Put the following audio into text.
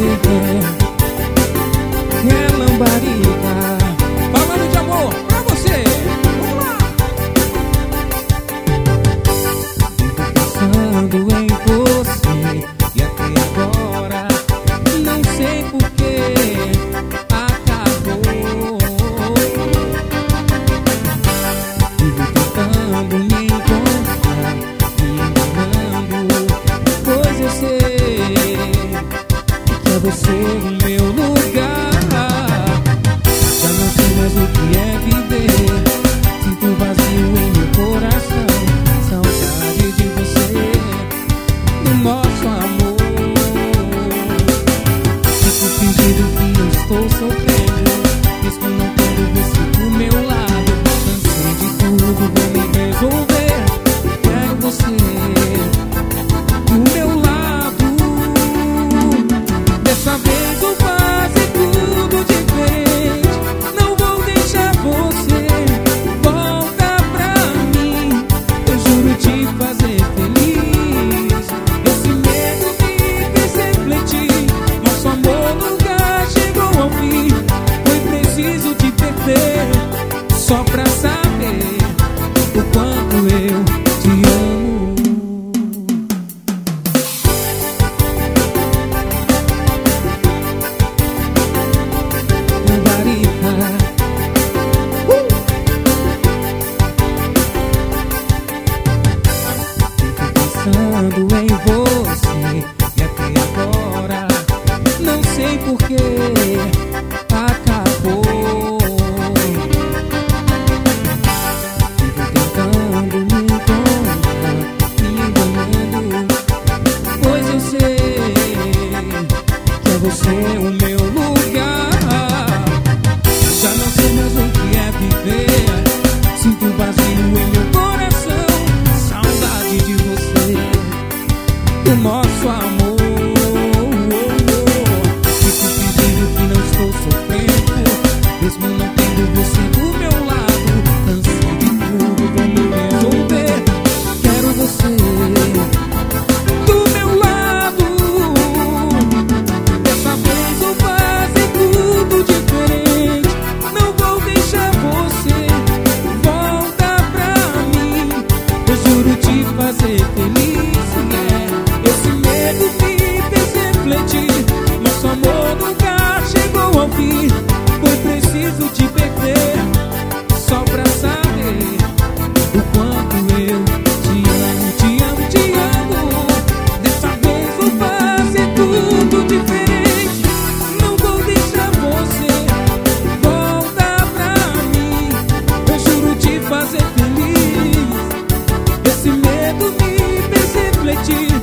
É lambarica, falando de amor pra você. Vamos lá. Vivo pensando em você e até agora não sei por que acabou. Vivo tentando me encontrar, me enganando, pois eu sei que é você o meu lugar. Já não sei mais o que é viver, sinto um vazio em meu coração, saudade de você, do nosso amor. Fico fingindo que eu estou sofrendo, mesmo não tendo você do meu lado. Cansei de tudo, vou me resolver, quero você do meu lado. Dessa vez vou fazer tudo diferente, não vou deixar você voltar pra mim. Eu juro te fazer feliz. Esse medo me fez refletir, nosso amor nunca chegou ao fim. Foi preciso te perder só pra saber o quanto eu te amo. Pensando em você e até agora não sei por que acabou. Fico tentando me encontrar, me enganando, pois eu sei que é você o meu lugar. Já não sei mais o que é viver, sinto um vazio em meu coração, saudade de você, do nosso amor. Fico fingindo que não estou sofrendo, mesmo não tendo você do meu lado. Cansei de tudo, vou me resolver, quero você do meu lado. Dessa vez vou fazer tudo diferente, não vou deixar você voltar pra mim. Eu juro te fazer feliz. Esse medo me fez refletir, nosso amor nunca chegou ao fim. Foi preciso te perder só pra saber o quanto eu te amo, te amo, te amo. Dessa vez vou fazer tudo diferente, não vou deixar você voltar pra mim. Eu juro te fazer feliz. Esse medo me fez refletir,